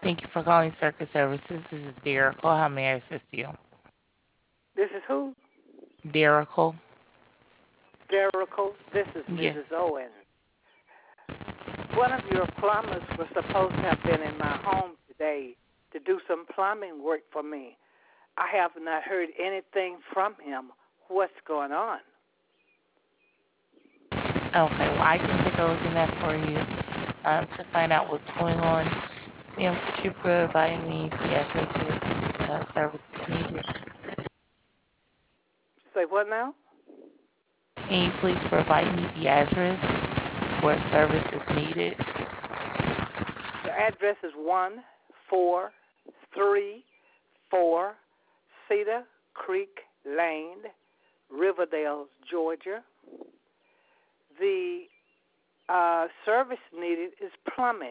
Thank you for calling Circuit Services. This is Derical. How may I assist you? This is who? Derical? Jericho. This is Yes. Mrs. Owen. One of your plumbers was supposed to have been in my home today to do some plumbing work for me. I have not heard anything from him. What's going on? Okay, well, I can take a look in that for you to find out what's going on. Ma'am, could you provide me the address where service is needed? Say what now? Can you please provide me the address where service is needed? The address is 1434 Cedar Creek Lane, Riverdale, Georgia. The service needed is plumbing.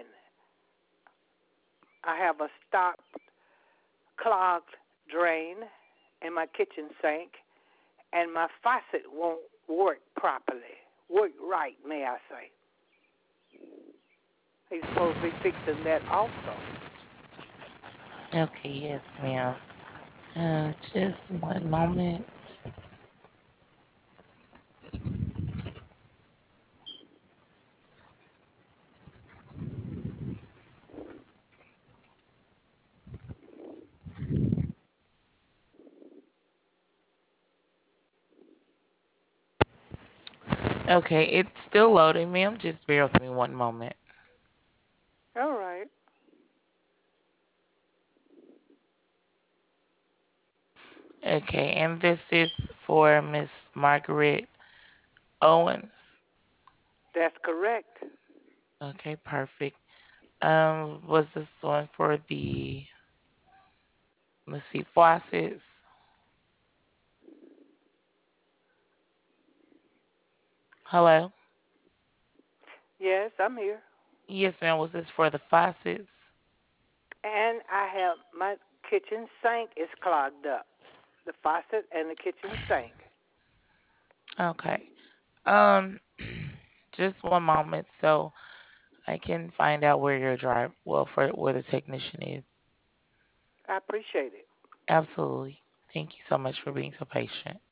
I have a stopped, clogged drain in my kitchen sink, and my faucet won't work properly. Work right, may I say. He's supposed to be fixing that also. Okay, yes, ma'am. Just one moment. Okay, it's still loading, ma'am. Just bear with me one moment. All right. Okay, and this is for Miss Margaret Owens. That's correct. Okay, perfect. Was this one for the, let's see, faucets? Hello? Yes, I'm here. Yes, ma'am. Was this for the faucets? And I have my kitchen sink is clogged up. The faucet and the kitchen sink. Okay. Um, just one moment so I can find out where your drive, well, for where the technician is. I appreciate it. Absolutely. Thank you so much for being so patient.